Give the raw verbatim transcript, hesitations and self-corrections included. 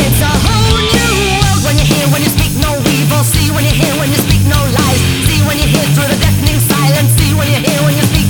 It's a whole new world when you hear, when you speak no evil. See when you hear, when you speak no lies. See when you hear through the deafening silence. See when you hear, when you speak